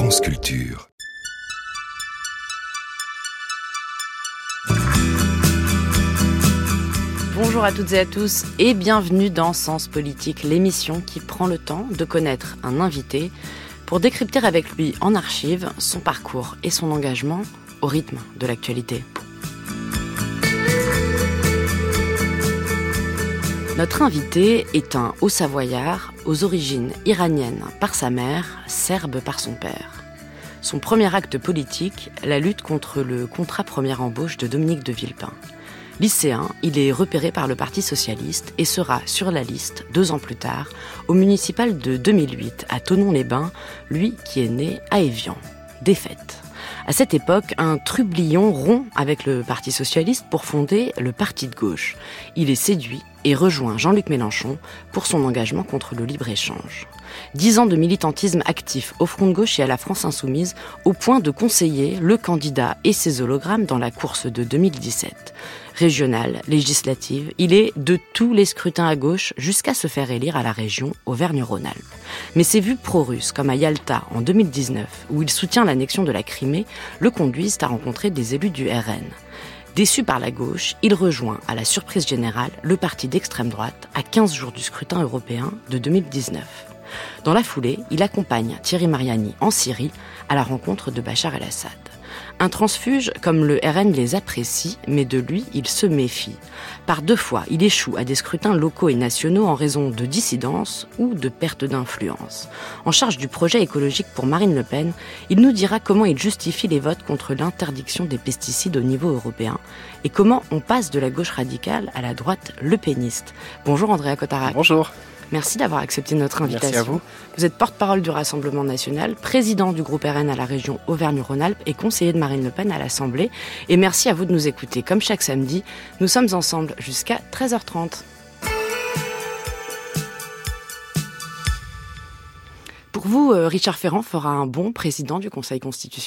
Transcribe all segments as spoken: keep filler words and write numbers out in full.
France Culture. Bonjour à toutes et à tous et bienvenue dans Sens Politique, l'émission qui prend le temps de connaître un invité pour décrypter avec lui en archive son parcours et son engagement au rythme de l'actualité. Notre invité est un Haut-Savoyard aux origines iraniennes par sa mère, serbe par son père. Son premier acte politique, la lutte contre le contrat première embauche de Dominique de Villepin. Lycéen, il est repéré par le Parti socialiste et sera sur la liste deux ans plus tard, au municipal de deux mille huit, à Thonon-les-Bains, lui qui est né à Évian. Défaite. À cette époque, un trublion rompt avec le Parti socialiste pour fonder le Parti de gauche. Il est séduit et rejoint Jean-Luc Mélenchon pour son engagement contre le libre-échange. Dix ans de militantisme actif au Front de gauche et à la France insoumise, au point de conseiller le candidat et ses hologrammes dans la course de deux mille dix-sept. Régionale, législative, il est de tous les scrutins à gauche jusqu'à se faire élire à la région Auvergne-Rhône-Alpes. Mais ses vues pro-russes, comme à Yalta en deux mille dix-neuf, où il soutient l'annexion de la Crimée, le conduisent à rencontrer des élus du R N. Déçu par la gauche, il rejoint, à la surprise générale, le parti d'extrême droite à quinze jours du scrutin européen de deux mille dix-neuf. Dans la foulée, il accompagne Thierry Mariani en Syrie à la rencontre de Bachar el-Assad. Un transfuge comme le R N les apprécie, mais de lui, il se méfie. Par deux fois, il échoue à des scrutins locaux et nationaux en raison de dissidence ou de perte d'influence. En charge du projet écologique pour Marine Le Pen, il nous dira comment il justifie les votes contre l'interdiction des pesticides au niveau européen et comment on passe de la gauche radicale à la droite lepéniste. Bonjour Andrea Cotarac. Bonjour. Merci d'avoir accepté notre invitation. Merci à vous. Vous êtes porte-parole du Rassemblement national, président du groupe R N à la région Auvergne-Rhône-Alpes et conseiller de Marine Le Pen à l'Assemblée. Et merci à vous de nous écouter. Comme chaque samedi, nous sommes ensemble jusqu'à treize heures trente. Pour vous, Richard Ferrand fera un bon président du Conseil constitutionnel ?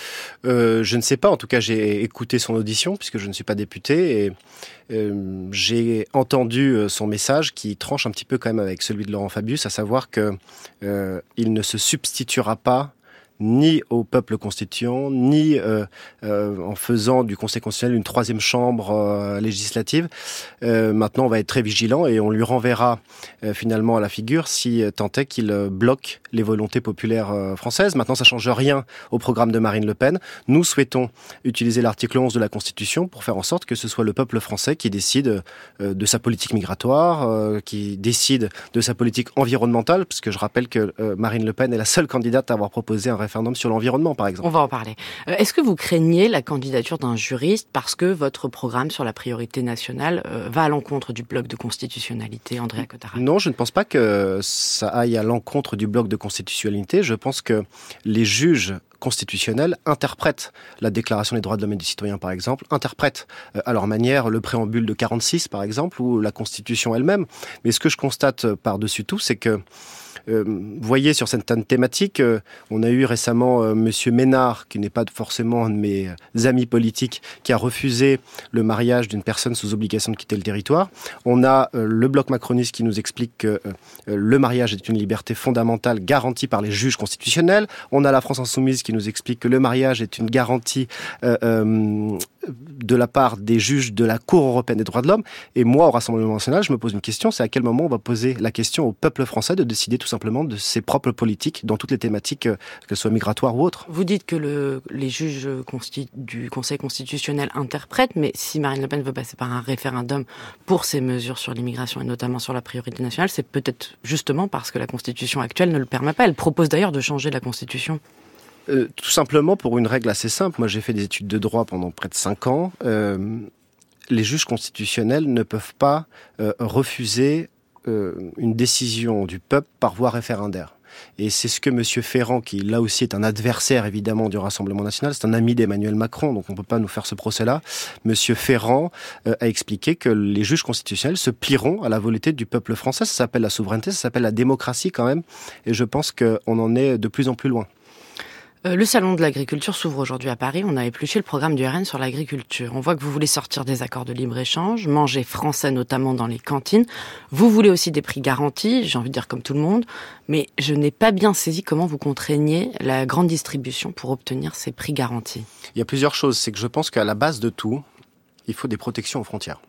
Euh, je ne sais pas, en tout cas j'ai écouté son audition puisque je ne suis pas député et euh, j'ai entendu son message qui tranche un petit peu quand même avec celui de Laurent Fabius, à savoir que euh, il ne se substituera pas ni au peuple constituant, ni euh, euh, en faisant du Conseil constitutionnel une troisième chambre euh, législative. Euh, maintenant, on va être très vigilant et on lui renverra euh, finalement à la figure si euh, tant est qu'il euh, bloque les volontés populaires euh, françaises. Maintenant, ça change rien au programme de Marine Le Pen. Nous souhaitons utiliser l'article onze de la Constitution pour faire en sorte que ce soit le peuple français qui décide euh, de sa politique migratoire, euh, qui décide de sa politique environnementale, parce que je rappelle que euh, Marine Le Pen est la seule candidate à avoir proposé un référendum sur l'environnement, par exemple. On va en parler. Euh, est-ce que vous craignez la candidature d'un juriste parce que votre programme sur la priorité nationale euh, va à l'encontre du bloc de constitutionnalité, Andrea Cotarac ? Non, je ne pense pas que ça aille à l'encontre du bloc de constitutionnalité. Je pense que les juges constitutionnels interprètent la Déclaration des droits de l'homme et du citoyen, par exemple, interprètent euh, à leur manière le préambule de quarante-six, par exemple, ou la Constitution elle-même. Mais ce que je constate par-dessus tout, c'est que Euh, vous voyez, sur certaines thématiques, euh, on a eu récemment euh, Monsieur Ménard, qui n'est pas forcément un de mes euh, amis politiques, qui a refusé le mariage d'une personne sous obligation de quitter le territoire. On a euh, le bloc macroniste qui nous explique que euh, le mariage est une liberté fondamentale garantie par les juges constitutionnels. On a la France insoumise qui nous explique que le mariage est une garantie euh, euh, de la part des juges de la Cour européenne des droits de l'homme. Et moi, au Rassemblement national, je me pose une question, c'est à quel moment on va poser la question au peuple français de décider tout simplement de ses propres politiques dans toutes les thématiques, euh, qu'elles soient migratoires ou autres. Vous dites que le, les juges consti- du Conseil constitutionnel interprètent, mais si Marine Le Pen veut passer par un référendum pour ces mesures sur l'immigration et notamment sur la priorité nationale, c'est peut-être justement parce que la Constitution actuelle ne le permet pas. Elle propose d'ailleurs de changer la Constitution. Euh, tout simplement pour une règle assez simple. Moi, j'ai fait des études de droit pendant près de cinq ans. Euh, les juges constitutionnels ne peuvent pas euh, refuser euh, une décision du peuple par voie référendaire. Et c'est ce que M. Ferrand, qui là aussi est un adversaire évidemment du Rassemblement national, c'est un ami d'Emmanuel Macron, donc on ne peut pas nous faire ce procès-là. M. Ferrand euh, a expliqué que les juges constitutionnels se plieront à la volonté du peuple français. Ça s'appelle la souveraineté, ça s'appelle la démocratie quand même. Et je pense qu'on en est de plus en plus loin. Euh, le salon de l'agriculture s'ouvre aujourd'hui à Paris. On a épluché le programme du R N sur l'agriculture. On voit que vous voulez sortir des accords de libre-échange, manger français notamment dans les cantines. Vous voulez aussi des prix garantis, j'ai envie de dire comme tout le monde. Mais je n'ai pas bien saisi comment vous contraignez la grande distribution pour obtenir ces prix garantis. Il y a plusieurs choses. C'est que je pense qu'à la base de tout, il faut des protections aux frontières.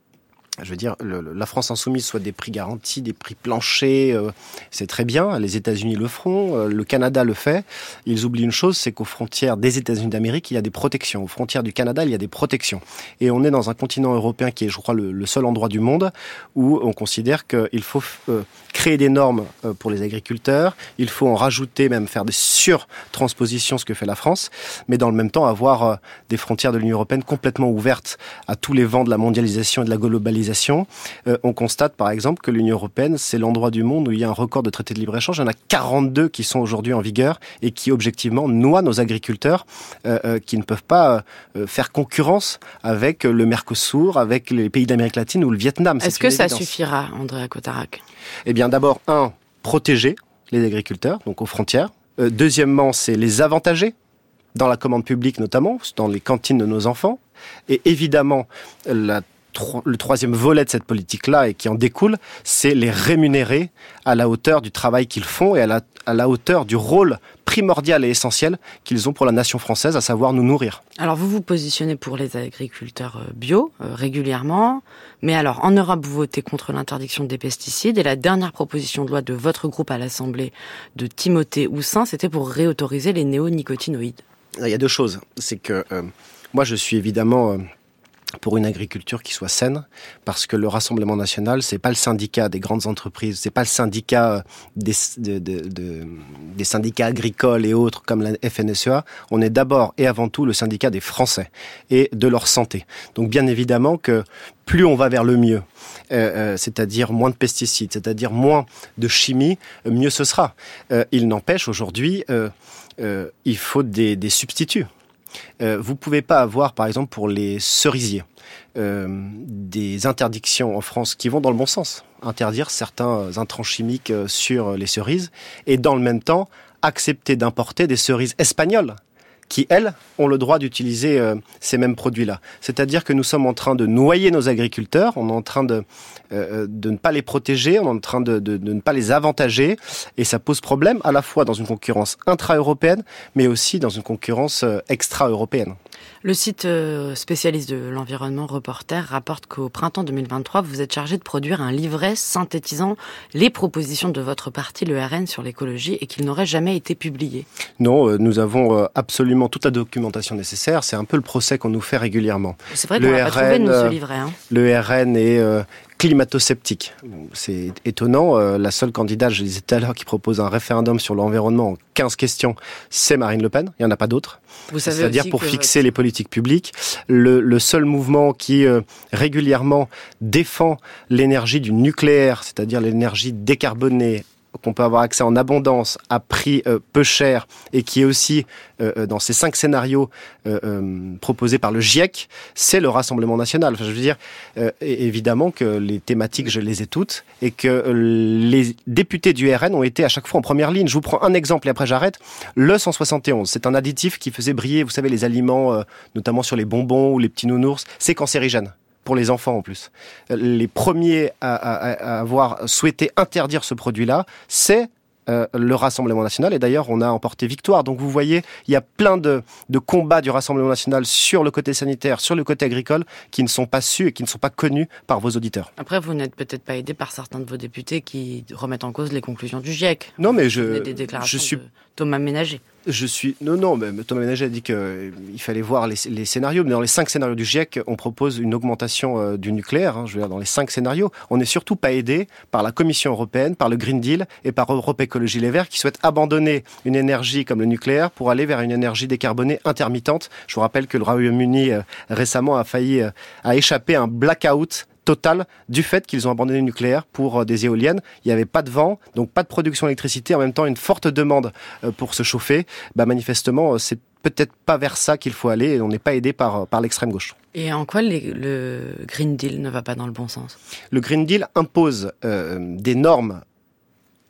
Je veux dire, le, la France insoumise soit des prix garantis, des prix planchers, euh, c'est très bien. Les États-Unis le feront, euh, le Canada le fait. Ils oublient une chose, c'est qu'aux frontières des États-Unis d'Amérique, il y a des protections. Aux frontières du Canada, il y a des protections. Et on est dans un continent européen qui est, je crois, le, le seul endroit du monde où on considère qu'il faut euh, créer des normes euh, pour les agriculteurs. Il faut en rajouter, même faire des surtranspositions, ce que fait la France. Mais dans le même temps, avoir euh, des frontières de l'Union européenne complètement ouvertes à tous les vents de la mondialisation et de la globalisation. Euh, on constate par exemple que l'Union européenne, c'est l'endroit du monde où il y a un record de traités de libre-échange. Il y en a quarante-deux qui sont aujourd'hui en vigueur et qui objectivement noient nos agriculteurs euh, euh, qui ne peuvent pas euh, faire concurrence avec le Mercosur, avec les pays d'Amérique latine ou le Vietnam. Est-ce que ça suffira, Andrea Cotarac ? Eh bien d'abord, un, protéger les agriculteurs, donc aux frontières. Euh, deuxièmement, c'est les avantager dans la commande publique notamment, dans les cantines de nos enfants. Et évidemment, la le troisième volet de cette politique-là et qui en découle, c'est les rémunérer à la hauteur du travail qu'ils font et à la, à la hauteur du rôle primordial et essentiel qu'ils ont pour la nation française, à savoir nous nourrir. Alors vous vous positionnez pour les agriculteurs bio euh, régulièrement, mais alors en Europe vous votez contre l'interdiction des pesticides et la dernière proposition de loi de votre groupe à l'Assemblée de Timothée Houssin, c'était pour réautoriser les néonicotinoïdes. Il y a deux choses, c'est que euh, moi je suis évidemment... Euh, pour une agriculture qui soit saine, parce que le Rassemblement national, c'est pas le syndicat des grandes entreprises, c'est pas le syndicat des, de, de, de, des syndicats agricoles et autres comme la F N S E A. On est d'abord et avant tout le syndicat des Français et de leur santé. Donc bien évidemment que plus on va vers le mieux, euh, euh, c'est-à-dire moins de pesticides, c'est-à-dire moins de chimie, mieux ce sera. Euh, il n'empêche aujourd'hui, euh, euh, il faut des, des substituts. Euh, vous pouvez pas avoir, par exemple, pour les cerisiers, euh, des interdictions en France qui vont dans le bon sens. Interdire certains intrants chimiques sur les cerises et, dans le même temps, accepter d'importer des cerises espagnoles qui, elles, ont le droit d'utiliser euh, ces mêmes produits-là. C'est-à-dire que nous sommes en train de noyer nos agriculteurs, on est en train de, euh, de ne pas les protéger, on est en train de, de, de ne pas les avantager, et ça pose problème à la fois dans une concurrence intra-européenne, mais aussi dans une concurrence euh, extra-européenne. Le site spécialiste de l'environnement Reporter rapporte qu'au printemps deux mille vingt-trois, vous êtes chargé de produire un livret synthétisant les propositions de votre parti, le R N, sur l'écologie et qu'il n'aurait jamais été publié. Non, nous avons absolument toute la documentation nécessaire. C'est un peu le procès qu'on nous fait régulièrement. C'est vrai qu'on n'a pas trouvé, nous, ce livret. Hein. Le R N est... Euh, climato-sceptique. C'est étonnant. Euh, la seule candidate, je disais tout à l'heure, qui propose un référendum sur l'environnement en quinze questions, c'est Marine Le Pen. Il n'y en a pas d'autres. Vous savez C'est-à-dire pour que fixer votre... les politiques publiques. Le, le seul mouvement qui euh, régulièrement défend l'énergie du nucléaire, c'est-à-dire l'énergie décarbonée, qu'on peut avoir accès en abondance à prix euh, peu cher et qui est aussi euh, dans ces cinq scénarios euh, euh, proposés par le GIEC, c'est le Rassemblement national. Enfin, je veux dire, euh, évidemment que les thématiques, je les ai toutes et que euh, les députés du R N ont été à chaque fois en première ligne. Je vous prends un exemple et après j'arrête. Le cent soixante et onze, c'est un additif qui faisait briller, vous savez, les aliments, euh, notamment sur les bonbons ou les petits nounours. C'est cancérigène. Pour les enfants en plus. Les premiers à, à, à avoir souhaité interdire ce produit-là, c'est euh, le Rassemblement national. Et d'ailleurs, on a emporté victoire. Donc vous voyez, il y a plein de, de combats du Rassemblement national sur le côté sanitaire, sur le côté agricole, qui ne sont pas su et qui ne sont pas connus par vos auditeurs. Après, vous n'êtes peut-être pas aidé par certains de vos députés qui remettent en cause les conclusions du GIEC. Non, mais je... Des déclarations je suis... de Thomas Ménager. Je suis non non mais Thomas Ménager a dit que il fallait voir les, les scénarios, mais dans les cinq scénarios du GIEC, on propose une augmentation euh, du nucléaire. Hein, je veux dire, dans les cinq scénarios, on n'est surtout pas aidé par la Commission européenne, par le Green Deal et par Europe Écologie Les Verts, qui souhaitent abandonner une énergie comme le nucléaire pour aller vers une énergie décarbonée intermittente. Je vous rappelle que le Royaume-Uni euh, récemment a failli euh, a échappé à un blackout total du fait qu'ils ont abandonné le nucléaire pour des éoliennes. Il n'y avait pas de vent, donc pas de production d'électricité, en même temps une forte demande pour se chauffer. Bah, manifestement, c'est peut-être pas vers ça qu'il faut aller et on n'est pas aidé par, par l'extrême gauche. Et en quoi les, le Green Deal ne va pas dans le bon sens ? Le Green Deal impose euh, des normes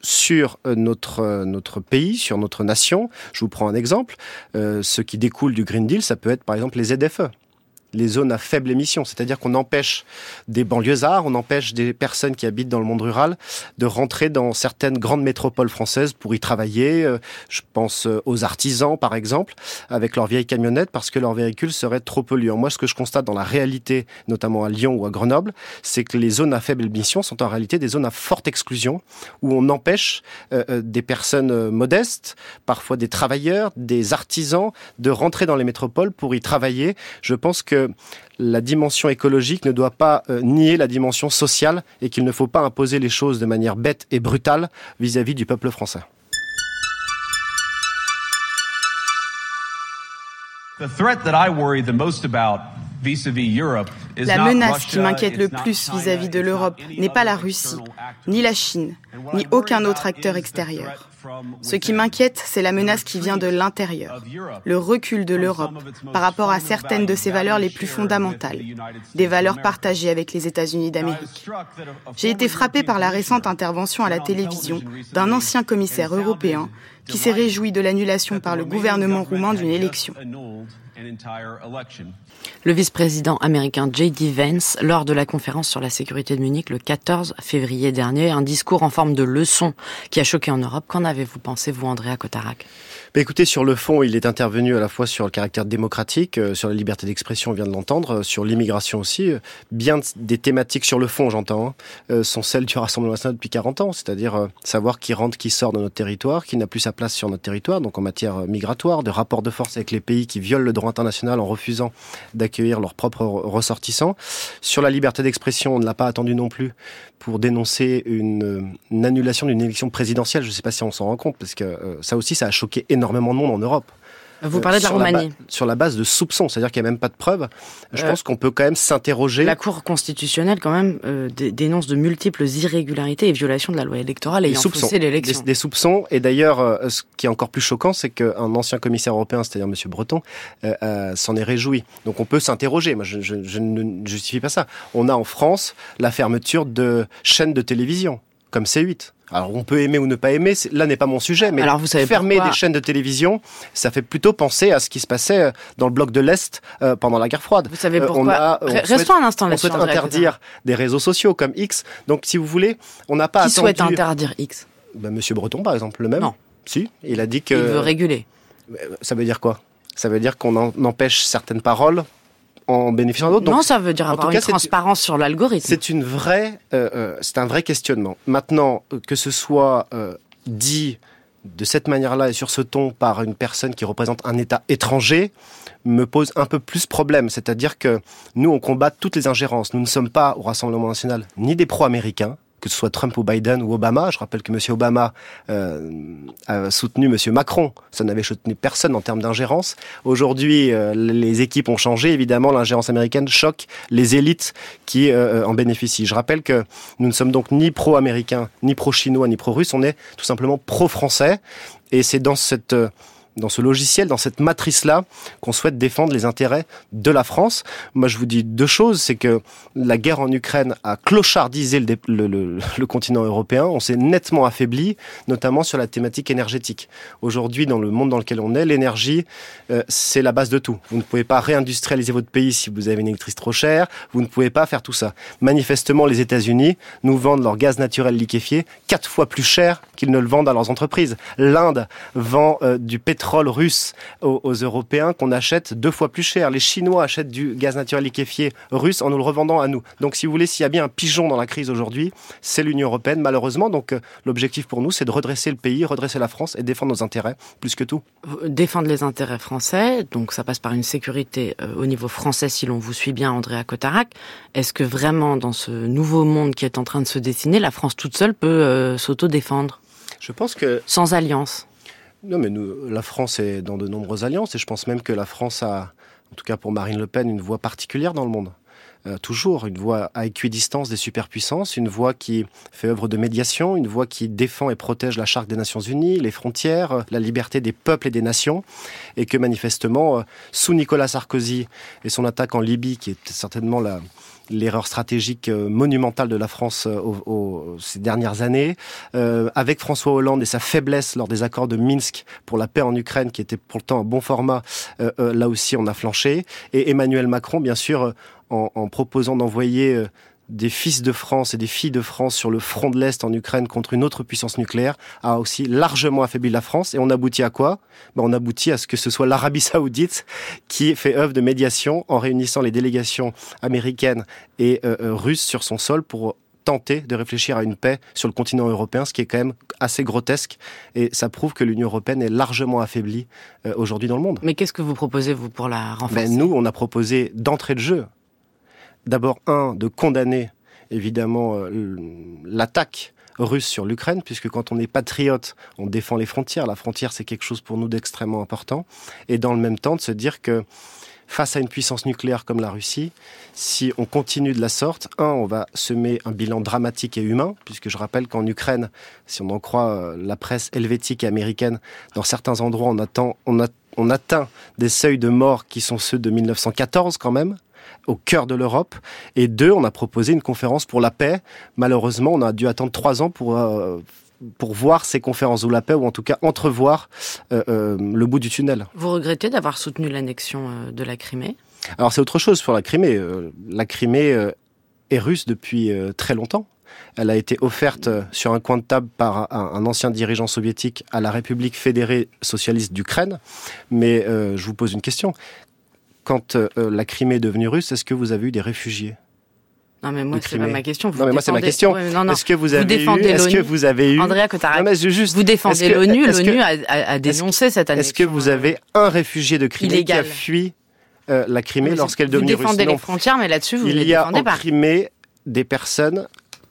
sur notre, notre pays, sur notre nation. Je vous prends un exemple. Euh, ce qui découle du Green Deal, ça peut être par exemple les Z F E. Les zones à faible émission, c'est-à-dire qu'on empêche des banlieusards, on empêche des personnes qui habitent dans le monde rural de rentrer dans certaines grandes métropoles françaises pour y travailler. Je pense aux artisans, par exemple, avec leurs vieilles camionnettes, parce que leurs véhicules seraient trop polluants. Moi, ce que je constate dans la réalité, notamment à Lyon ou à Grenoble, c'est que les zones à faible émission sont en réalité des zones à forte exclusion, où on empêche euh, des personnes modestes, parfois des travailleurs, des artisans, de rentrer dans les métropoles pour y travailler. Je pense que la dimension écologique ne doit pas euh, nier la dimension sociale et qu'il ne faut pas imposer les choses de manière bête et brutale vis-à-vis du peuple français. The threat that I worry the most about vis-à-vis Europe is La not menace Russia, qui m'inquiète le it's not plus China, vis-à-vis de it's l'Europe not any n'est pas la other Russie, external actor. ni la Chine, And what ni I worry aucun autre about acteur is the extérieur. threat from Ce qui within. m'inquiète, c'est la menace qui vient de l'intérieur, le recul de l'Europe par rapport à certaines de ses valeurs les plus fondamentales, des valeurs partagées avec les États-Unis d'Amérique. J'ai été frappé par la récente intervention à la télévision d'un ancien commissaire européen qui s'est réjoui de l'annulation par le gouvernement roumain d'une élection. Le vice-président américain J D Vance, lors de la conférence sur la sécurité de Munich le quatorze février dernier, un discours en forme de leçon qui a choqué en Europe. Qu'en avez-vous pensé, vous, Andrea Cotarac ? Bah écoutez, sur le fond, il est intervenu à la fois sur le caractère démocratique, euh, sur la liberté d'expression, on vient de l'entendre, euh, sur l'immigration aussi. Euh, bien des thématiques sur le fond, j'entends, hein, euh, sont celles du Rassemblement national depuis quarante ans, c'est-à-dire euh, savoir qui rentre, qui sort de notre territoire, qui n'a plus sa place sur notre territoire, donc en matière euh, migratoire, de rapport de force avec les pays qui violent le droit international en refusant d'accueillir leurs propres ressortissants. Sur la liberté d'expression, on ne l'a pas attendu non plus pour dénoncer une, une annulation d'une élection présidentielle. Je ne sais pas si on s'en rend compte, parce que euh, ça aussi, ça a choqué énormément de monde en Europe. Vous parlez de la Roumanie. Ba- sur la base de soupçons, c'est-à-dire qu'il n'y a même pas de preuves. Je euh, pense qu'on peut quand même s'interroger. La Cour constitutionnelle, quand même, euh, d- dénonce de multiples irrégularités et violations de la loi électorale ayant faussé l'élection. Des, des soupçons. Et d'ailleurs, euh, ce qui est encore plus choquant, c'est qu'un ancien commissaire européen, c'est-à-dire M. Breton, euh, euh, s'en est réjoui. Donc on peut s'interroger. Moi, je, je, je ne justifie pas ça. On a en France la fermeture de chaînes de télévision, comme C huit. Alors on peut aimer ou ne pas aimer, là n'est pas mon sujet, mais Alors, vous savez fermer pourquoi des chaînes de télévision, ça fait plutôt penser à ce qui se passait dans le bloc de l'Est euh, pendant la guerre froide. Vous savez pourquoi euh, on a, on Restons souhaite, un instant on là-dessus. souhaite interdire des réseaux sociaux comme X. Donc si vous voulez, on n'a pas Qui attendu... souhaite interdire X ? Ben, Monsieur Breton par exemple, le même. Non. Si, il a dit que... Il veut réguler. Ça veut dire quoi ? Ça veut dire qu'on en empêche certaines paroles en bénéficiant d'autres. Non, ça veut dire avoir cas, une transparence sur l'algorithme. C'est une vraie, euh, euh, c'est un vrai questionnement. Maintenant, que ce soit euh, dit de cette manière-là et sur ce ton par une personne qui représente un État étranger, me pose un peu plus problème. C'est-à-dire que nous, on combat toutes les ingérences. Nous ne sommes pas au Rassemblement national ni des pro-américains, que ce soit Trump ou Biden ou Obama. Je rappelle que M. Obama euh, a soutenu M. Macron. Ça n'avait soutenu personne en termes d'ingérence. Aujourd'hui, euh, les équipes ont changé. Évidemment, l'ingérence américaine choque les élites qui euh, en bénéficient. Je rappelle que nous ne sommes donc ni pro-américains, ni pro-chinois, ni pro-russes. On est tout simplement pro-français. Et c'est dans cette... Euh, dans ce logiciel, dans cette matrice-là, qu'on souhaite défendre les intérêts de la France. Moi, je vous dis deux choses, c'est que la guerre en Ukraine a clochardisé le, le, le, le continent européen, on s'est nettement affaibli, notamment sur la thématique énergétique. Aujourd'hui, dans le monde dans lequel on est, l'énergie, euh, c'est la base de tout. Vous ne pouvez pas réindustrialiser votre pays si vous avez une électricité trop chère, vous ne pouvez pas faire tout ça. Manifestement, les États-Unis nous vendent leur gaz naturel liquéfié quatre fois plus cher qu'ils ne le vendent à leurs entreprises. L'Inde vend euh, du pétrole russe aux, aux Européens qu'on achète deux fois plus cher. Les Chinois achètent du gaz naturel liquéfié russe en nous le revendant à nous. Donc si vous voulez, s'il y a bien un pigeon dans la crise aujourd'hui, c'est l'Union européenne, malheureusement. Donc euh, l'objectif pour nous, c'est de redresser le pays, redresser la France et défendre nos intérêts, plus que tout. Défendre les intérêts français, donc ça passe par une sécurité euh, au niveau français, si l'on vous suit bien, Andrea Cotarac. Est-ce que vraiment, dans ce nouveau monde qui est en train de se dessiner, la France toute seule peut euh, s'auto-défendre ? Je pense que... Sans alliance ? Non, mais nous, la France est dans de nombreuses alliances et je pense même que la France a, en tout cas pour Marine Le Pen, une voix particulière dans le monde. Euh, toujours une voix à équidistance des superpuissances, une voix qui fait œuvre de médiation, une voix qui défend et protège la Charte des Nations Unies, les frontières, la liberté des peuples et des nations, et que manifestement, euh, sous Nicolas Sarkozy et son attaque en Libye, qui est certainement la, l'erreur stratégique monumentale de la France au, au, ces dernières années, euh, avec François Hollande et sa faiblesse lors des accords de Minsk pour la paix en Ukraine, qui était pourtant un bon format, euh, euh, là aussi on a flanché. Et Emmanuel Macron, bien sûr, en, en proposant d'envoyer euh, des fils de France et des filles de France sur le front de l'Est en Ukraine contre une autre puissance nucléaire, a aussi largement affaibli la France. Et on aboutit à quoi ? Ben, on aboutit à ce que ce soit l'Arabie Saoudite qui fait œuvre de médiation en réunissant les délégations américaines et euh, euh, russes sur son sol pour tenter de réfléchir à une paix sur le continent européen, ce qui est quand même assez grotesque. Et ça prouve que l'Union européenne est largement affaiblie euh, aujourd'hui dans le monde. Mais qu'est-ce que vous proposez, vous, pour la renforcer ? Ben, nous, on a proposé d'entrée de jeu, d'abord, un, de condamner évidemment euh, l'attaque russe sur l'Ukraine, puisque quand on est patriote, on défend les frontières. La frontière, c'est quelque chose pour nous d'extrêmement important. Et dans le même temps, de se dire que face à une puissance nucléaire comme la Russie, si on continue de la sorte, un, on va semer un bilan dramatique et humain, puisque je rappelle qu'en Ukraine, si on en croit la presse helvétique et américaine, dans certains endroits, on, attend, on, a, on atteint des seuils de mort qui sont ceux de mille neuf cent quatorze quand même, au cœur de l'Europe. Et deux, on a proposé une conférence pour la paix. Malheureusement, on a dû attendre trois ans pour... Euh, pour voir ces conférences ou la paix, ou en tout cas entrevoir euh, euh, le bout du tunnel. Vous regrettez d'avoir soutenu l'annexion euh, de la Crimée ? Alors c'est autre chose pour la Crimée. Euh, la Crimée euh, est russe depuis euh, très longtemps. Elle a été offerte euh, sur un coin de table par un, un ancien dirigeant soviétique à la République fédérée socialiste d'Ukraine. Mais euh, je vous pose une question. Quand euh, la Crimée est devenue russe, est-ce que vous avez eu des réfugiés ? Non mais moi c'est pas ma question. Vous non mais moi c'est ma question. Ouais, non, non. Est-ce que vous avez vous eu Est-ce que vous avez eu Andrea Cotarac, non, mais juste, vous défendez que, l'ONU. L'ONU que, a, a, a dénoncé cette annexion. Est-ce que vous avez un réfugié de Crimée illégal. qui a fui euh, la Crimée mais lorsqu'elle est devenue russe ? Vous défendez les frontières, mais là-dessus vous Il les y a défendez en pas. Crimée des personnes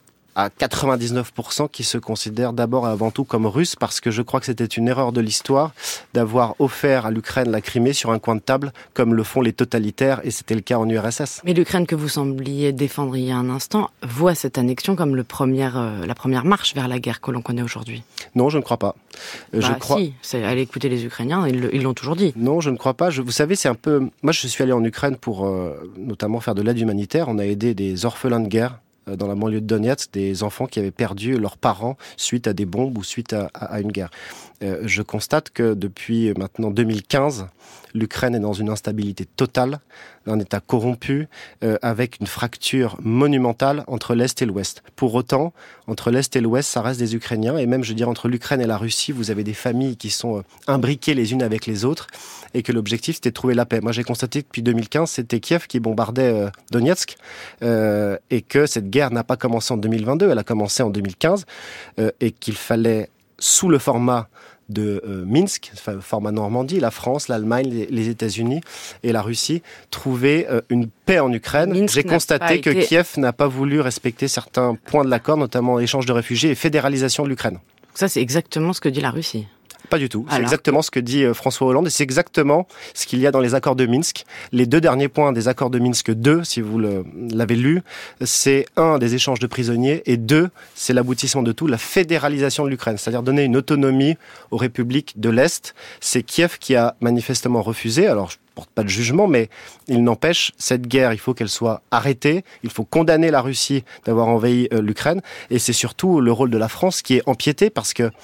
à quatre-vingt-dix-neuf pour cent qui se considèrent d'abord et avant tout comme russes, parce que je crois que c'était une erreur de l'histoire d'avoir offert à l'Ukraine la Crimée sur un coin de table, comme le font les totalitaires, et c'était le cas en U R S S. Mais l'Ukraine que vous sembliez défendre il y a un instant voit cette annexion comme le premier, euh, la première marche vers la guerre que l'on connaît aujourd'hui. Non, je ne crois pas. Bah, je crois... Si, c'est aller écouter les Ukrainiens, ils, ils l'ont toujours dit. Non, je ne crois pas. Je, vous savez, c'est un peu... Moi, je suis allé en Ukraine pour euh, notamment faire de l'aide humanitaire. On a aidé des orphelins de guerre dans la banlieue de Donetsk, des enfants qui avaient perdu leurs parents suite à des bombes ou suite à, à, à une guerre. Euh, je constate que depuis maintenant deux mille quinze, l'Ukraine est dans une instabilité totale, un État corrompu, euh, avec une fracture monumentale entre l'Est et l'Ouest. Pour autant, entre l'Est et l'Ouest, ça reste des Ukrainiens, et même, je dirais, entre l'Ukraine et la Russie, vous avez des familles qui sont euh, imbriquées les unes avec les autres, et que l'objectif, c'était de trouver la paix. Moi, j'ai constaté que depuis deux mille quinze, c'était Kiev qui bombardait euh, Donetsk, euh, et que cette guerre n'a pas commencé en deux mille vingt-deux, elle a commencé en deux mille quinze, euh, et qu'il fallait, sous le format de euh, Minsk, enfin, format Normandie, la France, l'Allemagne, les, les États-Unis et la Russie, trouver euh, une paix en Ukraine. Minsk J'ai constaté que été... Kiev n'a pas voulu respecter certains points de l'accord, notamment échange de réfugiés et fédéralisation de l'Ukraine. Ça, c'est exactement ce que dit la Russie. Pas du tout. C'est Alors... exactement ce que dit François Hollande et c'est exactement ce qu'il y a dans les accords de Minsk. Les deux derniers points des accords de Minsk deux, si vous le, l'avez lu, c'est un, des échanges de prisonniers et deux, c'est l'aboutissement de tout, la fédéralisation de l'Ukraine. C'est-à-dire donner une autonomie aux républiques de l'Est. C'est Kiev qui a manifestement refusé. Alors, je porte pas de jugement, mais il n'empêche, cette guerre, il faut qu'elle soit arrêtée. Il faut condamner la Russie d'avoir envahi euh, l'Ukraine. Et c'est surtout le rôle de la France qui est empiété parce que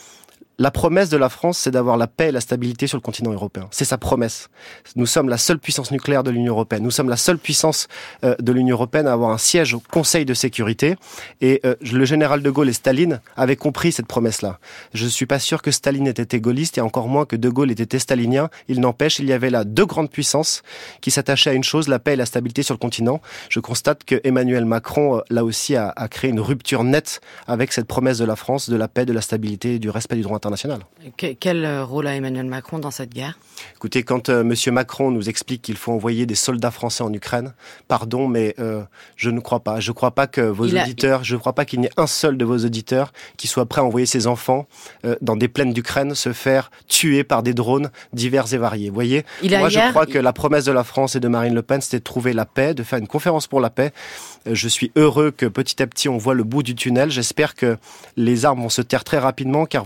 la promesse de la France, c'est d'avoir la paix et la stabilité sur le continent européen. C'est sa promesse. Nous sommes la seule puissance nucléaire de l'Union européenne. Nous sommes la seule puissance euh, de l'Union européenne à avoir un siège au Conseil de sécurité. Et euh, le général de Gaulle et Staline avaient compris cette promesse-là. Je ne suis pas sûr que Staline ait été gaulliste et encore moins que de Gaulle ait été stalinien. Il n'empêche, il y avait là deux grandes puissances qui s'attachaient à une chose, la paix et la stabilité sur le continent. Je constate que Emmanuel Macron, euh, là aussi, a, a créé une rupture nette avec cette promesse de la France, de la paix, de la stabilité et du respect du droit international. Quel rôle a Emmanuel Macron dans cette guerre ? Écoutez, quand euh, M. Macron nous explique qu'il faut envoyer des soldats français en Ukraine, pardon, mais euh, je ne crois pas. Je ne crois pas que vos il auditeurs, a... je ne crois pas qu'il n'y ait un seul de vos auditeurs qui soit prêt à envoyer ses enfants euh, dans des plaines d'Ukraine se faire tuer par des drones divers et variés. Vous voyez ? il Moi, hier, je crois il... que la promesse de la France et de Marine Le Pen, c'était de trouver la paix, de faire une conférence pour la paix. Euh, je suis heureux que petit à petit, on voit le bout du tunnel. J'espère que les armes vont se taire très rapidement, car vous savez,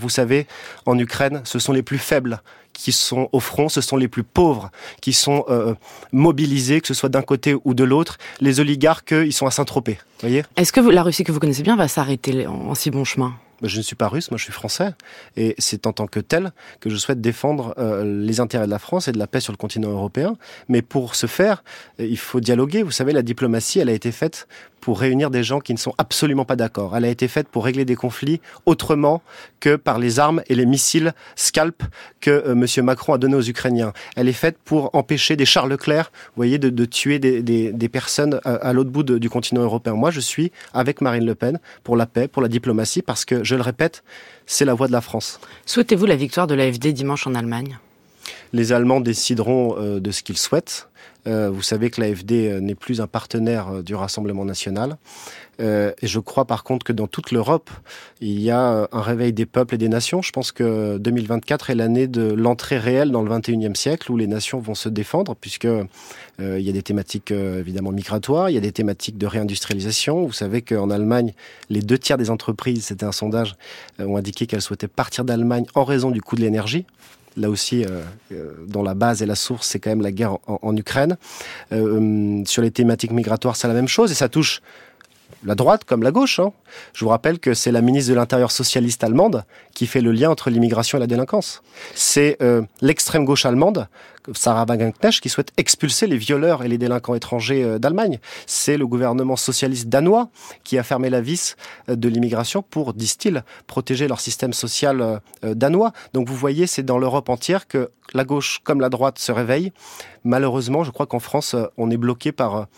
savez, en Ukraine, ce sont les plus faibles qui sont au front, ce sont les plus pauvres qui sont euh, mobilisés, que ce soit d'un côté ou de l'autre. Les oligarques, eux, ils sont à Saint-Tropez, voyez. Est-ce que vous, la Russie que vous connaissez bien va s'arrêter en, en si bon chemin ? Je ne suis pas russe, moi je suis français, et c'est en tant que tel que je souhaite défendre euh, les intérêts de la France et de la paix sur le continent européen. Mais pour ce faire, il faut dialoguer. Vous savez, la diplomatie, elle a été faite pour réunir des gens qui ne sont absolument pas d'accord. Elle a été faite pour régler des conflits autrement que par les armes et les missiles Scalp que euh, M. Macron a donnés aux Ukrainiens. Elle est faite pour empêcher des Charles Leclerc, vous voyez, de, de tuer des, des, des personnes à, à l'autre bout de, du continent européen. Moi, je suis avec Marine Le Pen pour la paix, pour la diplomatie, parce que, je le répète, c'est la voix de la France. Souhaitez-vous la victoire de l'A F D dimanche en Allemagne ? Les Allemands décideront euh, de ce qu'ils souhaitent. Euh, vous savez que l'A F D euh, n'est plus un partenaire euh, du Rassemblement national. Euh, et je crois par contre que dans toute l'Europe, il y a un réveil des peuples et des nations. Je pense que deux mille vingt-quatre est l'année de l'entrée réelle dans le vingt et unième siècle où les nations vont se défendre, puisque euh, il y a des thématiques euh, évidemment migratoires, il y a des thématiques de réindustrialisation. Vous savez qu'en Allemagne, les deux tiers des entreprises, c'était un sondage, euh, ont indiqué qu'elles souhaitaient partir d'Allemagne en raison du coût de l'énergie. Là aussi, euh, euh, dont la base et la source, c'est quand même la guerre en, en Ukraine. Euh, sur les thématiques migratoires, c'est la même chose, et ça touche la droite comme la gauche. Hein. Je vous rappelle que c'est la ministre de l'Intérieur socialiste allemande qui fait le lien entre l'immigration et la délinquance. C'est euh, l'extrême gauche allemande, Sarah Wagenknecht, qui souhaite expulser les violeurs et les délinquants étrangers euh, d'Allemagne. C'est le gouvernement socialiste danois qui a fermé la vis euh, de l'immigration pour, disent-ils, protéger leur système social euh, danois. Donc vous voyez, c'est dans l'Europe entière que la gauche comme la droite se réveillent. Malheureusement, je crois qu'en France, euh, on est bloqué par... Euh,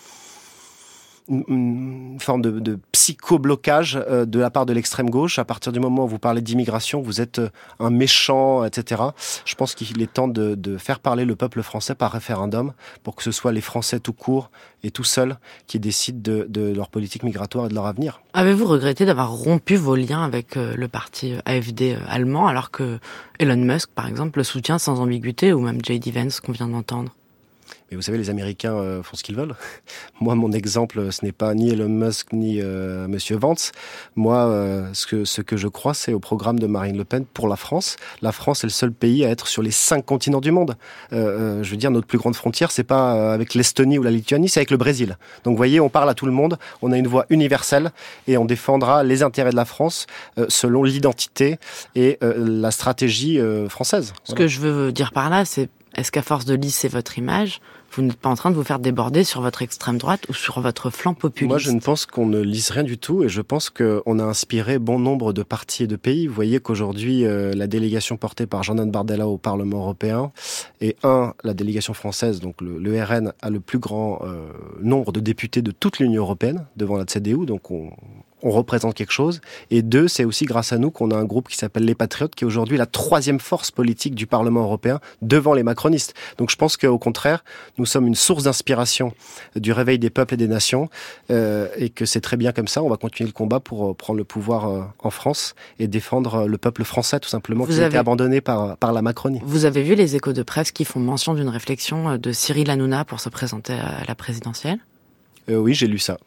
une forme de, de psycho-blocage euh, de la part de l'extrême gauche. À partir du moment où vous parlez d'immigration, vous êtes euh, un méchant, et cetera. Je pense qu'il est temps de, de faire parler le peuple français par référendum pour que ce soit les Français tout court et tout seuls qui décident de, de leur politique migratoire et de leur avenir. Avez-vous regretté d'avoir rompu vos liens avec euh, le parti A F D euh, allemand, alors que Elon Musk, par exemple, le soutient sans ambiguïté, ou même J D Vance qu'on vient d'entendre ? Mais vous savez, les Américains euh, font ce qu'ils veulent. Moi, mon exemple, ce n'est pas ni Elon Musk ni euh, Monsieur Vance. Moi, euh, ce que ce que je crois, c'est au programme de Marine Le Pen pour la France. La France est le seul pays à être sur les cinq continents du monde. Euh, euh, je veux dire, notre plus grande frontière, c'est pas avec l'Estonie ou la Lituanie, c'est avec le Brésil. Donc, vous voyez, on parle à tout le monde. On a une voix universelle et on défendra les intérêts de la France euh, selon l'identité et euh, la stratégie euh, française. Ce voilà. que je veux dire par là, c'est est-ce qu'à force de lisser votre image, vous n'êtes pas en train de vous faire déborder sur votre extrême droite ou sur votre flanc populiste ? Moi, je ne pense qu'on ne lisse rien du tout et je pense qu'on a inspiré bon nombre de partis et de pays. Vous voyez qu'aujourd'hui, euh, la délégation portée par Jordan Bardella au Parlement européen et un, la délégation française, donc le, le R N, a le plus grand euh, nombre de députés de toute l'Union européenne devant la C D U, donc on... on représente quelque chose. Et deux, c'est aussi grâce à nous qu'on a un groupe qui s'appelle Les Patriotes, qui est aujourd'hui la troisième force politique du Parlement européen devant les macronistes. Donc je pense qu'au contraire, nous sommes une source d'inspiration du réveil des peuples et des nations, euh, et que c'est très bien comme ça. On va continuer le combat pour euh, prendre le pouvoir euh, en France et défendre euh, le peuple français, tout simplement, Vous qui avez... a été abandonné par, par la Macronie. Vous avez vu les échos de presse qui font mention d'une réflexion de Cyril Hanouna pour se présenter à la présidentielle ? euh, Oui, j'ai lu ça.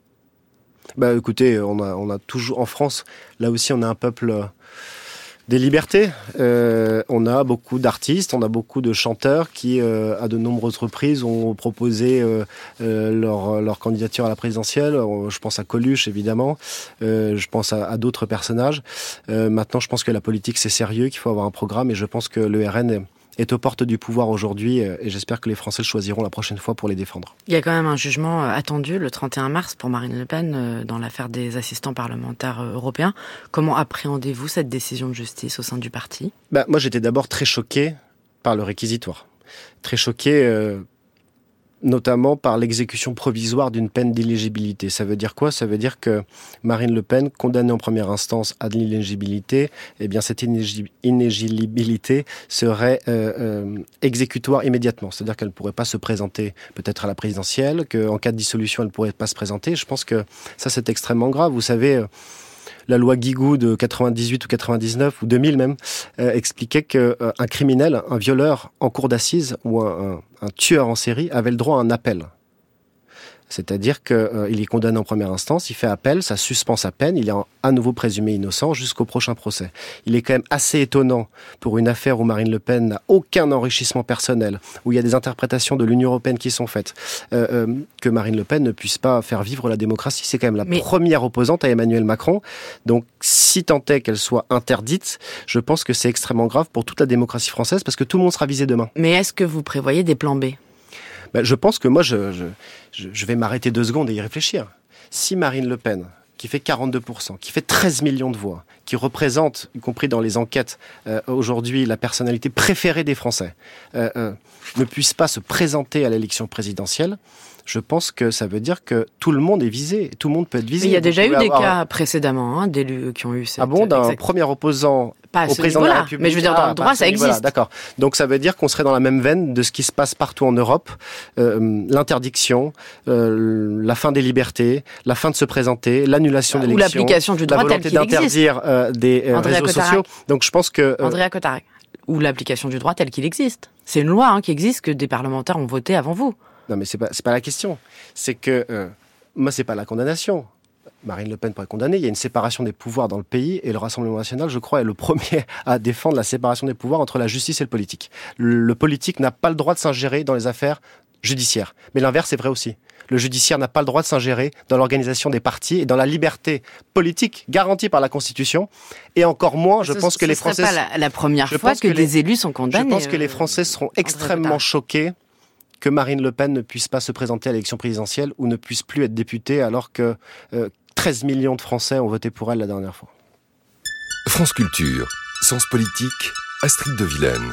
Bah, écoutez, on a, on a toujours en France, là aussi, on a un peuple euh, des libertés. Euh, on a beaucoup d'artistes, on a beaucoup de chanteurs qui, euh, à de nombreuses reprises, ont proposé euh, euh, leur, leur candidature à la présidentielle. Je pense à Coluche, évidemment. Euh, je pense à, à d'autres personnages. Euh, maintenant, je pense que la politique, c'est sérieux, qu'il faut avoir un programme, et je pense que le R N est est aux portes du pouvoir aujourd'hui et j'espère que les Français le choisiront la prochaine fois pour les défendre. Il y a quand même un jugement attendu le trente et un mars pour Marine Le Pen dans l'affaire des assistants parlementaires européens. Comment appréhendez-vous cette décision de justice au sein du parti ? Bah, moi, j'étais d'abord très choqué par le réquisitoire. Très choqué... Euh notamment par l'exécution provisoire d'une peine d'éligibilité. Ça veut dire quoi ? Ça veut dire que Marine Le Pen, condamnée en première instance à de l'inéligibilité, eh bien cette inéligibilité serait euh, euh, exécutoire immédiatement. C'est-à-dire qu'elle ne pourrait pas se présenter peut-être à la présidentielle, qu'en cas de dissolution, elle ne pourrait pas se présenter. Je pense que ça, c'est extrêmement grave. Vous savez... Euh, La loi Guigou de quatre-vingt-dix-huit ou quatre-vingt-dix-neuf ou deux mille même euh, expliquait qu'un euh, criminel, un violeur en cour d'assises ou un, un, un tueur en série avait le droit à un appel. C'est-à-dire qu'il euh, est condamné en première instance, il fait appel, ça suspend sa peine, il est en, à nouveau présumé innocent jusqu'au prochain procès. Il est quand même assez étonnant pour une affaire où Marine Le Pen n'a aucun enrichissement personnel, où il y a des interprétations de l'Union européenne qui sont faites, euh, euh, que Marine Le Pen ne puisse pas faire vivre la démocratie. C'est quand même la Mais... première opposante à Emmanuel Macron. Donc, si tant est qu'elle soit interdite, je pense que c'est extrêmement grave pour toute la démocratie française, parce que tout le monde sera visé demain. Mais est-ce que vous prévoyez des plans B ? Ben, je pense que moi, je, je, je vais m'arrêter deux secondes et y réfléchir. Si Marine Le Pen, qui fait quarante-deux pour cent, qui fait treize millions de voix, qui représente, y compris dans les enquêtes, euh, aujourd'hui la personnalité préférée des Français, euh, euh, ne puisse pas se présenter à l'élection présidentielle, je pense que ça veut dire que tout le monde est visé, tout le monde peut être visé. Mais il y a déjà eu des avoir... cas précédemment hein, d'élus qui ont eu cette... Ah bon, d'un exact... premier opposant pas au président de la République. Mais je veux dire, dans ah, le droit, ça existe. Voilà, d'accord. Donc ça veut dire qu'on serait dans la même veine de ce qui se passe partout en Europe. Euh, l'interdiction, euh, la fin des libertés, la fin de se présenter, l'annulation ah, d'élections. Ou l'application du droit tel qu'il existe. La volonté d'interdire euh, des euh, réseaux Cotarac. sociaux. Donc je pense que... Euh... Andrea Cotarac. Ou l'application du droit tel qu'il existe. C'est une loi hein, qui existe, que des parlementaires ont voté avant vous. Non, mais c'est pas, c'est pas la question. C'est que, euh, moi, c'est pas la condamnation. Marine Le Pen pourrait condamner. Il y a une séparation des pouvoirs dans le pays et le Rassemblement national, je crois, est le premier à défendre la séparation des pouvoirs entre la justice et le politique. Le, le politique n'a pas le droit de s'ingérer dans les affaires judiciaires. Mais l'inverse est vrai aussi. Le judiciaire n'a pas le droit de s'ingérer dans l'organisation des partis et dans la liberté politique garantie par la Constitution. Et encore moins, je ce, pense que ce les Français... Ce serait pas la, la première fois que, que les, des élus sont condamnés. Je pense que les Français seront extrêmement choqués que Marine Le Pen ne puisse pas se présenter à l'élection présidentielle ou ne puisse plus être députée alors que euh, treize millions de Français ont voté pour elle la dernière fois. France Culture, Sens Politique, Astrid de Vilaine.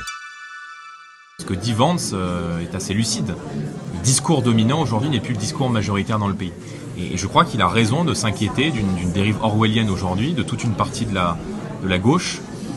Ce que dit Vance euh, est assez lucide. Le discours dominant aujourd'hui n'est plus le discours majoritaire dans le pays. Et, et je crois qu'il a raison de s'inquiéter d'une, d'une dérive orwellienne aujourd'hui, de toute une partie de la, de la gauche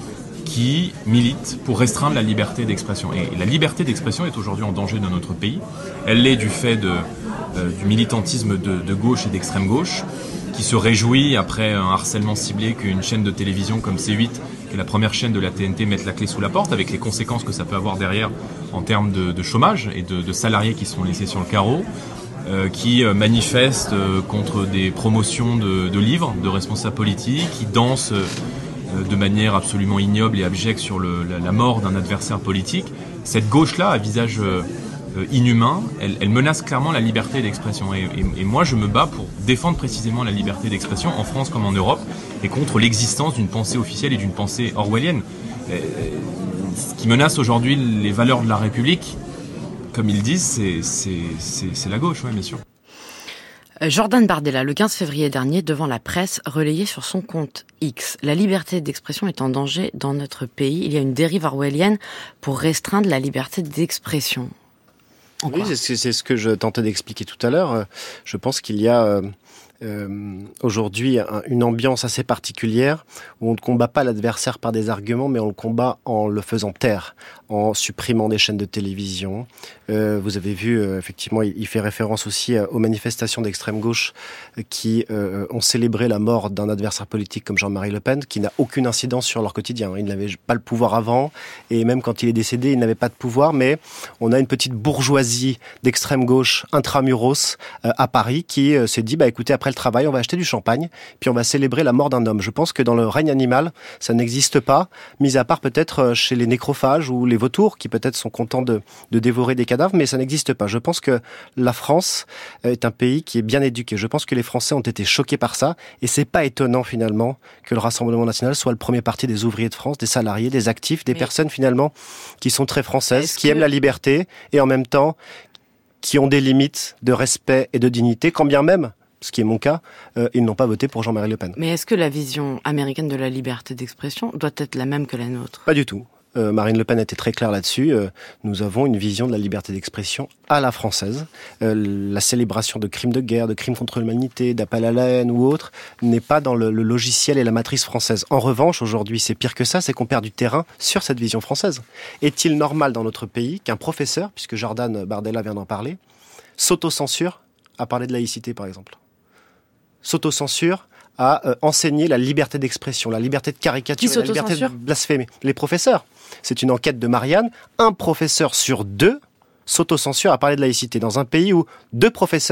qui milite pour restreindre la liberté d'expression. Et la liberté d'expression est aujourd'hui en danger dans notre pays. Elle l'est du fait de, euh, du militantisme de, de gauche et d'extrême gauche, qui se réjouit, après un harcèlement ciblé, qu'une chaîne de télévision comme C huit, qui est la première chaîne de la T N T, mette la clé sous la porte, avec les conséquences que ça peut avoir derrière en termes de, de chômage et de, de salariés qui sont laissés sur le carreau, euh, qui manifestent euh, contre des promotions de, de livres de responsables politiques, qui dansent euh, de manière absolument ignoble et abjecte sur le, la, la mort d'un adversaire politique. Cette gauche-là, à visage euh, inhumain, elle, elle menace clairement la liberté d'expression. Et, et, et moi, je me bats pour défendre précisément la liberté d'expression, en France comme en Europe, et contre l'existence d'une pensée officielle et d'une pensée orwellienne. Et, ce qui menace aujourd'hui les valeurs de la République, comme ils disent, c'est, c'est, c'est, c'est la gauche, oui, bien sûr. Jordan Bardella, le quinze février dernier, devant la presse, relayait sur son compte X. La liberté d'expression est en danger dans notre pays. Il y a une dérive orwellienne pour restreindre la liberté d'expression. En oui, c'est, c'est ce que je tentais d'expliquer tout à l'heure. Je pense qu'il y a euh, euh, aujourd'hui un, une ambiance assez particulière où on ne combat pas l'adversaire par des arguments, mais on le combat en le faisant taire, en supprimant des chaînes de télévision. Euh, vous avez vu, euh, effectivement, il, il fait référence aussi euh, aux manifestations d'extrême gauche euh, qui euh, ont célébré la mort d'un adversaire politique comme Jean-Marie Le Pen, qui n'a aucune incidence sur leur quotidien. Il n'avait pas le pouvoir avant, et même quand il est décédé, il n'avait pas de pouvoir, mais on a une petite bourgeoisie d'extrême gauche intramuros euh, à Paris qui euh, s'est dit, bah écoutez, après le travail, on va acheter du champagne, puis on va célébrer la mort d'un homme. Je pense que dans le règne animal, ça n'existe pas, mis à part peut-être chez les nécrophages ou les vautours, qui peut-être sont contents de, de dévorer des cadavres, mais ça n'existe pas. Je pense que la France est un pays qui est bien éduqué. Je pense que les Français ont été choqués par ça, et c'est pas étonnant finalement que le Rassemblement national soit le premier parti des ouvriers de France, des salariés, des actifs, des mais... personnes finalement qui sont très françaises, Est-ce qui que... aiment la liberté, et en même temps qui ont des limites de respect et de dignité, quand bien même, ce qui est mon cas, euh, ils n'ont pas voté pour Jean-Marie Le Pen. Mais est-ce que la vision américaine de la liberté d'expression doit être la même que la nôtre ? Pas du tout. Euh, Marine Le Pen était très claire là-dessus. Euh, nous avons une vision de la liberté d'expression à la française. Euh, la célébration de crimes de guerre, de crimes contre l'humanité, d'appel à la haine ou autre, n'est pas dans le, le logiciel et la matrice française. En revanche, aujourd'hui, c'est pire que ça, c'est qu'on perd du terrain sur cette vision française. Est-il normal dans notre pays qu'un professeur, puisque Jordan Bardella vient d'en parler, s'auto-censure à parler de laïcité, par exemple ? S'auto-censure à euh, enseigner la liberté d'expression, la liberté de caricature, la liberté de blasphémer. Les professeurs. C'est une enquête de Marianne. Un professeur sur deux s'auto-censure à parler de laïcité dans un pays où deux professeurs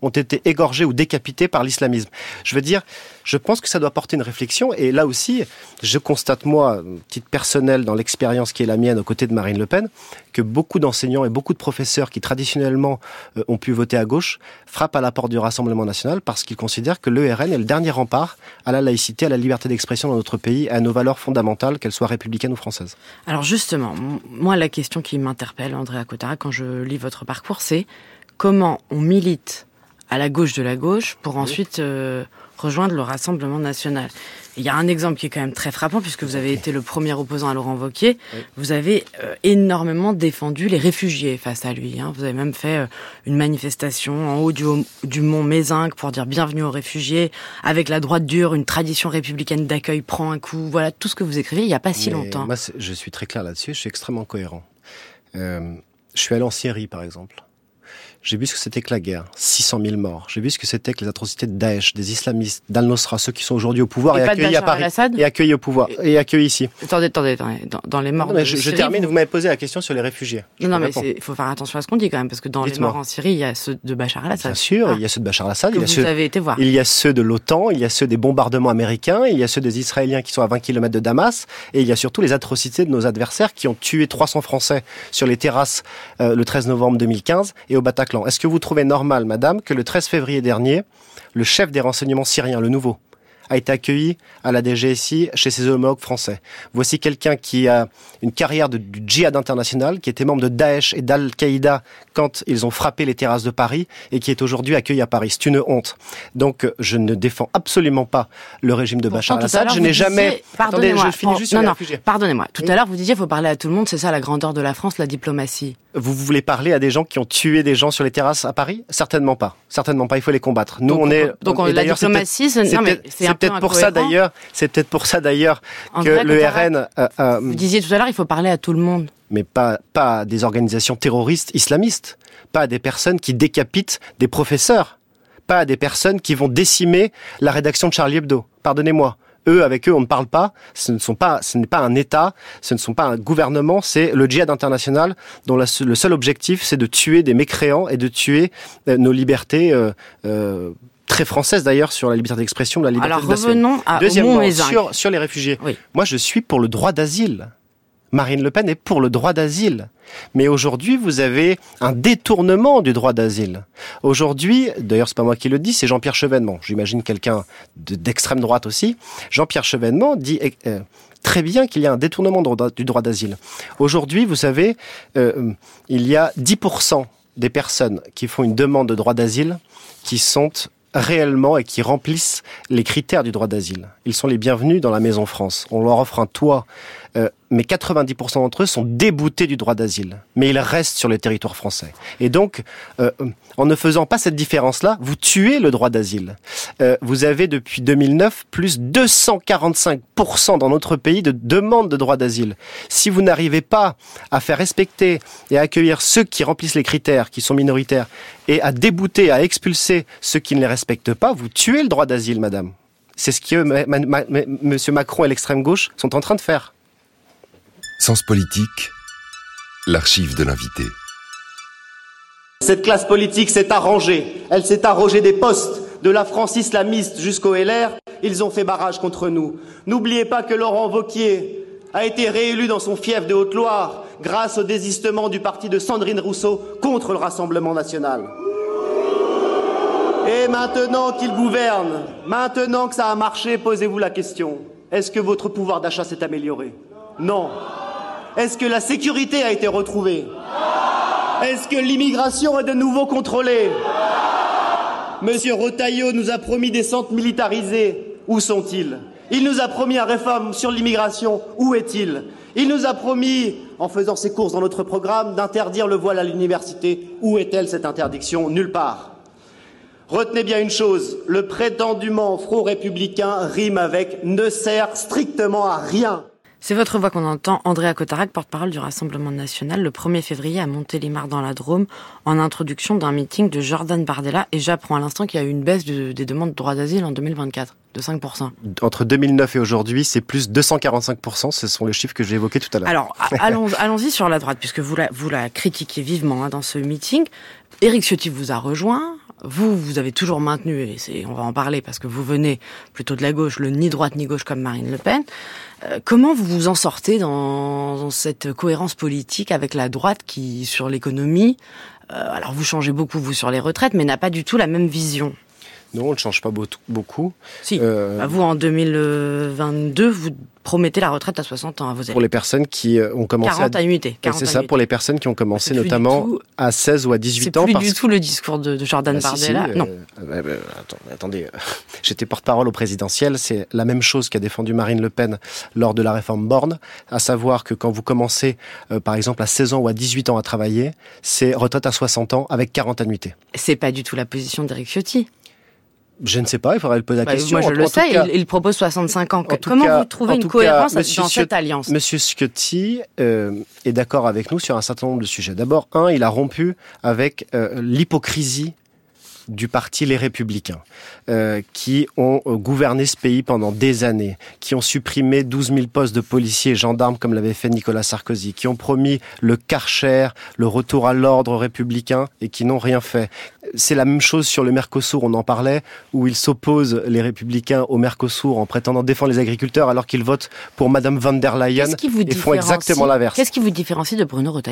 ont été égorgés ou décapités par l'islamisme. Je veux dire, je pense que ça doit porter une réflexion. Et là aussi, je constate, moi, titre personnel, dans l'expérience qui est la mienne aux côtés de Marine Le Pen, que beaucoup d'enseignants et beaucoup de professeurs qui traditionnellement euh, ont pu voter à gauche frappent à la porte du Rassemblement national parce qu'ils considèrent que l'E R N est le dernier rempart à la laïcité, à la liberté d'expression dans notre pays, à nos valeurs fondamentales, qu'elles soient républicaines ou françaises. Alors justement, moi la question qui m'interpelle, Andrea Cotara, quand je lis votre parcours, c'est comment on milite à la gauche de la gauche pour ensuite euh, rejoindre le Rassemblement national. Il y a un exemple qui est quand même très frappant, puisque vous avez été le premier opposant à Laurent Wauquiez. Oui. Vous avez euh, énormément défendu les réfugiés face à lui. Hein. Vous avez même fait euh, une manifestation en haut du, du mont Mézinc pour dire bienvenue aux réfugiés. Avec la droite dure, une tradition républicaine d'accueil prend un coup. Voilà tout ce que vous écrivez il n'y a pas si Mais longtemps. Moi, je suis très clair là-dessus. Je suis extrêmement cohérent. Euh, je suis allé en Syrie, par exemple. J'ai vu ce que c'était que la guerre, six cent mille morts. J'ai vu ce que c'était que les atrocités de Daesh, des islamistes, d'Al-Nosra, ceux qui sont aujourd'hui au pouvoir et, et accueillis à Paris, et accueillis au pouvoir, et, et accueillis ici. Attendez, attendez, attendez. Dans, dans les morts. Non, je, je termine. Vous... vous m'avez posé la question sur les réfugiés. Je non, non, mais il faut faire attention à ce qu'on dit quand même, parce que dans Dites-moi. les morts en Syrie, il y a ceux de Bachar al-Assad. Bien sûr, ah. il y a ceux de Bachar al-Assad. Que il y a vous ceux, avez été voir. Il y a ceux de l'OTAN, il y a ceux des bombardements américains, il y a ceux des Israéliens qui sont à vingt kilomètres de Damas, et il y a surtout les atrocités de nos adversaires qui ont tué trois cents Français sur les terrasses euh, le treize novembre deux mille quinze et au Bataclan. Est-ce que vous trouvez normal, madame, que le treize février dernier, le chef des renseignements syriens, le nouveau, a été accueilli à la D G S I chez ses homologues français. Voici quelqu'un qui a une carrière de, du djihad international, qui était membre de Daesh et d'Al-Qaïda quand ils ont frappé les terrasses de Paris et qui est aujourd'hui accueilli à Paris. C'est une honte. Donc, je ne défends absolument pas le régime de Bachar al-Assad. Je n'ai jamais... Attendez, je finis juste sur les réfugiés. Pardonnez-moi. Tout oui. à l'heure, vous disiez qu'il faut parler à tout le monde. C'est ça la grandeur de la France, la diplomatie. Vous voulez parler à des gens qui ont tué des gens sur les terrasses à Paris ? Certainement pas. Certainement pas. Il faut les combattre. Nous, donc, on est. Donc, on, la diplomatie, c'est, c'est, non, mais c'est, c'est peut-être pour ça d'ailleurs. C'est peut-être pour ça d'ailleurs que le R N. Euh, euh, vous disiez tout à l'heure, il faut parler à tout le monde. Mais pas pas à des organisations terroristes islamistes, pas à des personnes qui décapitent des professeurs, pas à des personnes qui vont décimer la rédaction de Charlie Hebdo. Pardonnez-moi. Eux, avec eux, on ne parle pas. Ce ne sont pas, ce n'est pas un État, ce ne sont pas un gouvernement. C'est le djihad international dont la, le seul objectif, c'est de tuer des mécréants et de tuer euh, nos libertés. Euh, euh, très françaises d'ailleurs sur la liberté d'expression, la liberté Alors, de blasphème. revenons à Deuxièmement, sur sur les réfugiés. Oui. Moi, je suis pour le droit d'asile. Marine Le Pen est pour le droit d'asile. Mais aujourd'hui, vous avez un détournement du droit d'asile. Aujourd'hui, d'ailleurs, c'est pas moi qui le dis, c'est Jean-Pierre Chevènement. J'imagine quelqu'un de, d'extrême droite aussi. Jean-Pierre Chevènement dit euh, très bien qu'il y a un détournement du droit d'asile. Aujourd'hui, vous savez, euh, il y a dix pour cent des personnes qui font une demande de droit d'asile qui sont réellement et qui remplissent les critères du droit d'asile. Ils sont les bienvenus dans la Maison France. On leur offre un toit, euh, mais quatre-vingt-dix pour cent d'entre eux sont déboutés du droit d'asile. Mais ils restent sur le territoire français. Et donc, euh, en ne faisant pas cette différence-là, vous tuez le droit d'asile. Euh, vous avez depuis deux mille neuf plus deux cent quarante-cinq pour cent dans notre pays de demandes de droit d'asile. Si vous n'arrivez pas à faire respecter et à accueillir ceux qui remplissent les critères, qui sont minoritaires, et à débouter, à expulser ceux qui ne les respectent pas, vous tuez le droit d'asile, madame. C'est ce que ma, ma, ma, ma, M. Macron et l'extrême gauche sont en train de faire. Sens politique, l'archive de l'invité. Cette classe politique s'est arrangée. Elle s'est arrogée des postes, de la France islamiste jusqu'au L R. Ils ont fait barrage contre nous. N'oubliez pas que Laurent Wauquiez a été réélu dans son fief de Haute-Loire grâce au désistement du parti de Sandrine Rousseau contre le Rassemblement national. Et maintenant qu'il gouverne, maintenant que ça a marché, posez-vous la question. Est-ce que votre pouvoir d'achat s'est amélioré ? Non. Est-ce que la sécurité a été retrouvée ? Est-ce que l'immigration est de nouveau contrôlée ? Monsieur Retailleau nous a promis des centres militarisés. Où sont-ils ? Il nous a promis une réforme sur l'immigration. Où est-il ? Il nous a promis, en faisant ses courses dans notre programme, d'interdire le voile à l'université. Où est-elle cette interdiction ? Nulle part. Retenez bien une chose, le prétendument front républicain rime avec ne sert strictement à rien. C'est votre voix qu'on entend. Andrea Cotarac, porte-parole du Rassemblement national, le premier février à Montélimar dans la Drôme, en introduction d'un meeting de Jordan Bardella. Et j'apprends à l'instant qu'il y a eu une baisse de, des demandes de droit d'asile en deux mille vingt-quatre, de cinq pour cent. Entre deux mille neuf et aujourd'hui, c'est plus deux cent quarante-cinq pour cent. Ce sont les chiffres que j'ai évoqués tout à l'heure. Alors, allons, allons-y sur la droite, puisque vous la, vous la critiquez vivement hein, dans ce meeting. Éric Ciotti vous a rejoint. Vous, vous avez toujours maintenu, et c'est, on va en parler parce que vous venez plutôt de la gauche, le ni droite ni gauche comme Marine Le Pen. Euh, comment vous vous en sortez dans, dans cette cohérence politique avec la droite qui, sur l'économie, euh, alors vous changez beaucoup, vous, sur les retraites, mais n'a pas du tout la même vision? Non, on ne change pas beaucoup. Si. Euh... Bah vous, en deux mille vingt-deux, vous promettez la retraite à soixante ans à vos élèves. Pour les personnes qui ont commencé quarante à... annuités. C'est ça, pour les personnes qui ont commencé notamment tout... à seize ou à dix-huit c'est ans. C'est plus parce... du tout le discours de, de Jordan bah, Bardella. Si, si, non. Euh, euh, attendez, attendez. J'étais porte-parole au présidentiel. C'est la même chose qu'a défendu Marine Le Pen lors de la réforme Borne, à savoir que quand vous commencez, euh, par exemple, à seize ans ou à dix-huit ans à travailler, c'est retraite à soixante ans avec quarante annuités. C'est pas du tout la position d'Éric Ciotti. Je ne sais pas, il faudrait lui poser la bah, question. Moi, je en, le en sais, cas, il, il propose soixante-cinq ans. Comment cas, vous trouvez une cohérence cas, dans Ciotti, cette alliance? Monsieur Ciotti euh, est d'accord avec nous sur un certain nombre de sujets. D'abord, un, il a rompu avec euh, l'hypocrisie du parti Les Républicains, euh, qui ont euh, gouverné ce pays pendant des années, qui ont supprimé douze mille postes de policiers et gendarmes comme l'avait fait Nicolas Sarkozy, qui ont promis le Karcher, le retour à l'ordre républicain et qui n'ont rien fait. C'est la même chose sur le Mercosur, on en parlait, où ils s'opposent, les Républicains, au Mercosur en prétendant défendre les agriculteurs alors qu'ils votent pour Madame von der Leyen et font exactement l'inverse. Qu'est-ce qui vous différencie de Bruno Retailleau ?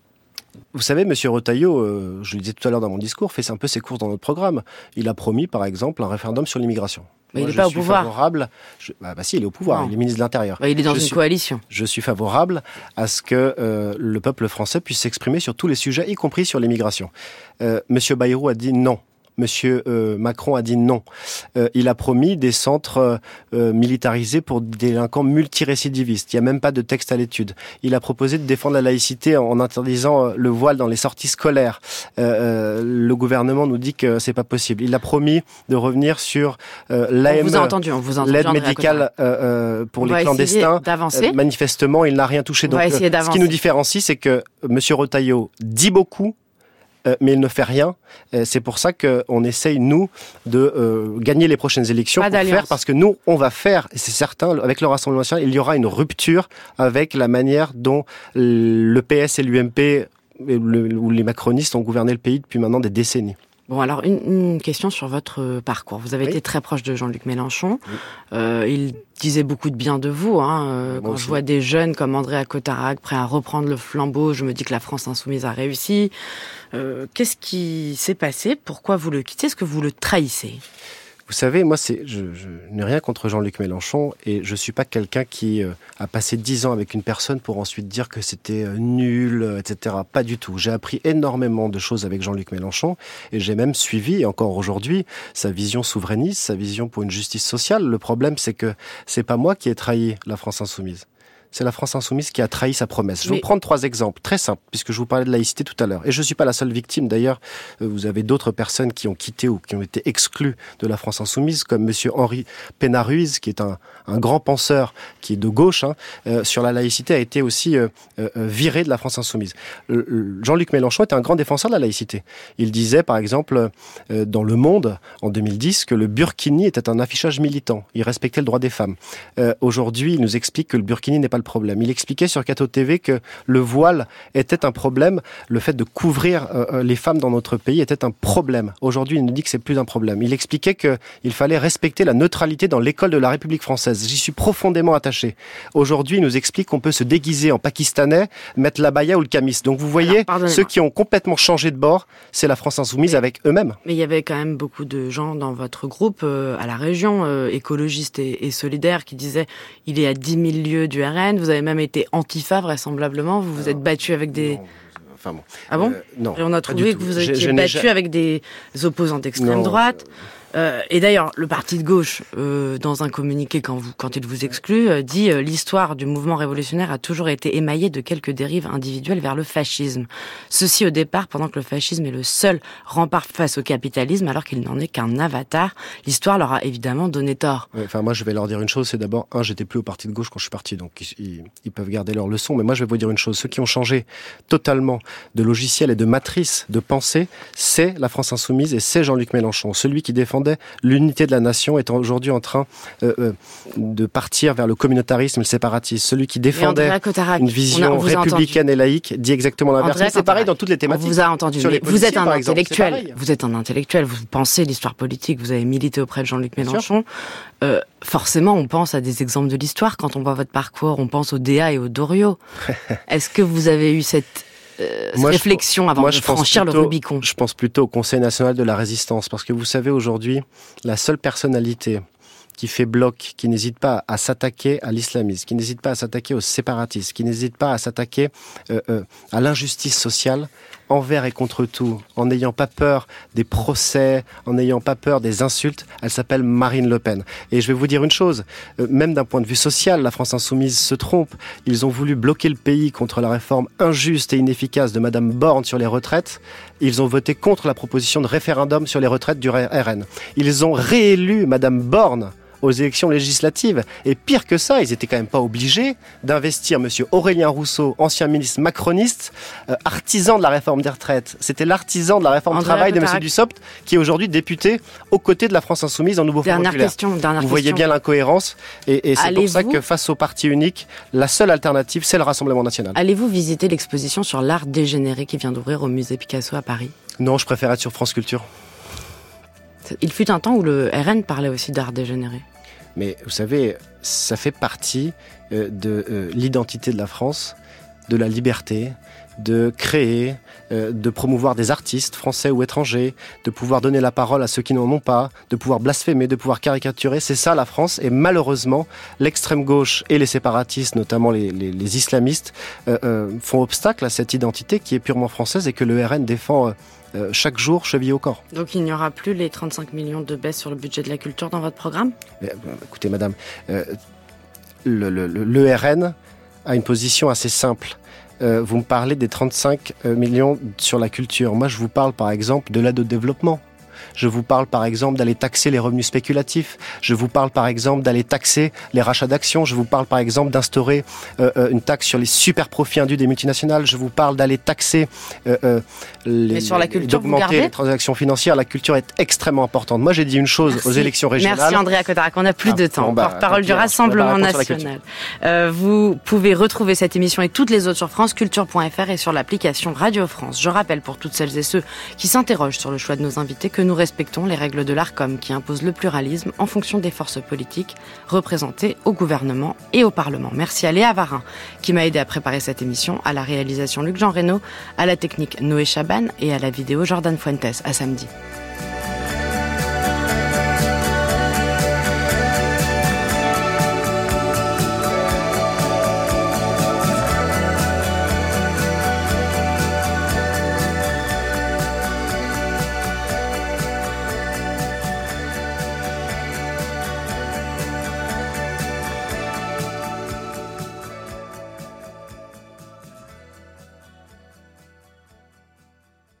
Vous savez, M. Retailleau, euh, je le disais tout à l'heure dans mon discours, fait un peu ses courses dans notre programme. Il a promis, par exemple, un référendum sur l'immigration. Mais Moi, il n'est pas au pouvoir. Favorable, je, bah, bah si, il est au pouvoir, non. Il est ministre de l'Intérieur. Bah, il est dans je une suis, coalition. Je suis favorable à ce que euh, le peuple français puisse s'exprimer sur tous les sujets, y compris sur l'immigration. Euh, M. Bayrou a dit non. Monsieur euh, Macron a dit non. Euh, il a promis des centres euh, militarisés pour des délinquants multirécidivistes. Il n'y a même pas de texte à l'étude. Il a proposé de défendre la laïcité en, en interdisant le voile dans les sorties scolaires. Euh, euh, le gouvernement nous dit que c'est pas possible. Il a promis de revenir sur euh, l'A M E, on vous a entendu, on vous a entendu, l'aide médicale euh, pour on les clandestins. Euh, manifestement, il n'a rien touché. On Donc, euh, ce qui nous différencie, c'est que Monsieur Retailleau dit beaucoup, mais il ne fait rien. C'est pour ça qu'on essaye, nous, de euh, gagner les prochaines élections Pas pour d'alliance. faire, parce que nous, on va faire, et c'est certain, avec le Rassemblement national, il y aura une rupture avec la manière dont le P S et l'U M P, ou les macronistes, ont gouverné le pays depuis maintenant des décennies. Bon, alors, une, une question sur votre parcours. Vous avez oui. été très proche de Jean-Luc Mélenchon. Oui. Euh, il disait beaucoup de bien de vous. Hein. Euh, quand aussi. Je vois des jeunes comme Andrea Cotarac prêts à reprendre le flambeau, je me dis que la France insoumise a réussi. Euh, qu'est-ce qui s'est passé? Pourquoi vous le quittez? Est-ce que vous le trahissez? Vous savez, moi, c'est, je, je n'ai rien contre Jean-Luc Mélenchon et je suis pas quelqu'un qui euh, a passé dix ans avec une personne pour ensuite dire que c'était euh, nul, et cetera. Pas du tout. J'ai appris énormément de choses avec Jean-Luc Mélenchon et j'ai même suivi, et encore aujourd'hui, sa vision souverainiste, sa vision pour une justice sociale. Le problème, c'est que c'est pas moi qui ai trahi la France insoumise. C'est la France insoumise qui a trahi sa promesse. Je vais Mais... vous prendre trois exemples très simples, puisque je vous parlais de laïcité tout à l'heure. Et je ne suis pas la seule victime. D'ailleurs, vous avez d'autres personnes qui ont quitté ou qui ont été exclues de la France insoumise, comme M. Henri Pénard-Ruiz, qui est un, un grand penseur, qui est de gauche, hein, euh, sur la laïcité, a été aussi euh, euh, viré de la France insoumise. Euh, Jean-Luc Mélenchon était un grand défenseur de la laïcité. Il disait, par exemple, euh, dans Le Monde, en deux mille dix, que le burkini était un affichage militant. Il respectait le droit des femmes. Euh, aujourd'hui, il nous explique que le burkini n'est pas le problème. Il expliquait sur Cato T V que le voile était un problème, le fait de couvrir euh, les femmes dans notre pays était un problème. Aujourd'hui, il nous dit que c'est plus un problème. Il expliquait qu'il fallait respecter la neutralité dans l'école de la République française. J'y suis profondément attaché. Aujourd'hui, il nous explique qu'on peut se déguiser en pakistanais, mettre l'abaya ou le camis. Donc vous voyez, alors, ceux qui ont complètement changé de bord, c'est la France insoumise mais, avec eux-mêmes. Mais il y avait quand même beaucoup de gens dans votre groupe, euh, à la région, euh, écologistes et, et solidaires, qui disaient il est à dix mille lieues du R N. Vous avez même été antifa, vraisemblablement. Vous vous Alors, êtes battu avec des... Non. Enfin bon. Ah bon euh, Non. Et on a trouvé que vous étiez battu avec des opposants d'extrême non, droite. Euh, et d'ailleurs, le parti de gauche, euh, dans un communiqué quand, vous, quand il vous exclut, euh, dit euh, « L'histoire du mouvement révolutionnaire a toujours été émaillée de quelques dérives individuelles vers le fascisme. Ceci au départ, pendant que le fascisme est le seul rempart face au capitalisme, alors qu'il n'en est qu'un avatar. L'histoire leur a évidemment donné tort. » Ouais, enfin, moi, je vais leur dire une chose, c'est d'abord, un, j'étais plus au parti de gauche quand je suis parti, donc ils, ils peuvent garder leur leçon. Mais moi, je vais vous dire une chose, ceux qui ont changé totalement de logiciel et de matrice de pensée, c'est la France Insoumise et c'est Jean-Luc Mélenchon. Celui qui défendait l'unité de la nation est aujourd'hui en train euh, euh, de partir vers le communautarisme et le séparatisme. Celui qui défendait une vision républicaine et laïque dit exactement l'inverse. C'est pareil dans toutes les thématiques. On vous a entendu. Mais vous êtes un intellectuel. Vous êtes un intellectuel. Vous pensez l'histoire politique. Vous avez milité auprès de Jean-Luc Mélenchon. Euh, forcément, on pense à des exemples de l'histoire quand on voit votre parcours. On pense au D A et au Doriot. Est-ce que vous avez eu cette Euh, moi, réflexion avant moi, de franchir plutôt, le Rubicon? Je pense plutôt au Conseil national de la résistance, parce que vous savez, aujourd'hui, la seule personnalité qui fait bloc, qui n'hésite pas à s'attaquer à l'islamisme, qui n'hésite pas à s'attaquer aux séparatistes, qui n'hésite pas à s'attaquer euh, euh, à l'injustice sociale, envers et contre tout, en n'ayant pas peur des procès, en n'ayant pas peur des insultes, elle s'appelle Marine Le Pen. Et je vais vous dire une chose, euh, même d'un point de vue social, la France Insoumise se trompe. Ils ont voulu bloquer le pays contre la réforme injuste et inefficace de Madame Borne sur les retraites. Ils ont voté contre la proposition de référendum sur les retraites du R N. Ils ont réélu Madame Borne aux élections législatives. Et pire que ça, ils étaient quand même pas obligés d'investir monsieur Aurélien Rousseau, ancien ministre macroniste, euh, artisan de la réforme des retraites. C'était l'artisan de la réforme du travail de monsieur Dussopt, qui est aujourd'hui député aux côtés de la France Insoumise en nouveau Front populaire. Question, dernière Vous voyez question. bien l'incohérence. Et, et c'est Allez-vous... pour ça que face au parti unique, la seule alternative, c'est le Rassemblement national. Allez-vous visiter l'exposition sur l'art dégénéré qui vient d'ouvrir au musée Picasso à Paris? Non, je préfère être sur France Culture. Il fut un temps où le R N parlait aussi d'art dégénéré. Mais vous savez, ça fait partie euh, de euh, l'identité de la France, de la liberté, de créer, euh, de promouvoir des artistes français ou étrangers, de pouvoir donner la parole à ceux qui n'en ont pas, de pouvoir blasphémer, de pouvoir caricaturer. C'est ça la France. Et malheureusement, l'extrême gauche et les séparatistes, notamment les, les, les islamistes, euh, euh, font obstacle à cette identité qui est purement française et que le R N défend euh, chaque jour chevillé au corps. Donc il n'y aura plus les trente-cinq millions de baisse sur le budget de la culture dans votre programme ? Mais, écoutez madame, euh, le, le, le, le R N a une position assez simple. Euh, vous me parlez des trente-cinq millions sur la culture. Moi, je vous parle par exemple de l'aide au développement. Je vous parle par exemple d'aller taxer les revenus spéculatifs. Je vous parle par exemple d'aller taxer les rachats d'actions. Je vous parle par exemple d'instaurer euh, une taxe sur les super profits indus des multinationales. Je vous parle d'aller taxer euh, euh, les, Mais sur la culture, d'augmenter les transactions financières. La culture est extrêmement importante. Moi, j'ai dit une chose Merci. aux élections régionales. Merci Andrea Cotarac. On n'a plus ah, de temps. Bon, bah, Porte-parole okay, du Rassemblement bah, national. Euh, vous pouvez retrouver cette émission et toutes les autres sur franceculture point f r et sur l'application Radio France. Je rappelle pour toutes celles et ceux qui s'interrogent sur le choix de nos invités que nous respectons les règles de l'ARCOM qui imposent le pluralisme en fonction des forces politiques représentées au gouvernement et au Parlement. Merci à Léa Varin qui m'a aidé à préparer cette émission, à la réalisation Luc-Jean Reynaud, à la technique Noé Chaban et à la vidéo Jordan Fuentes. À samedi.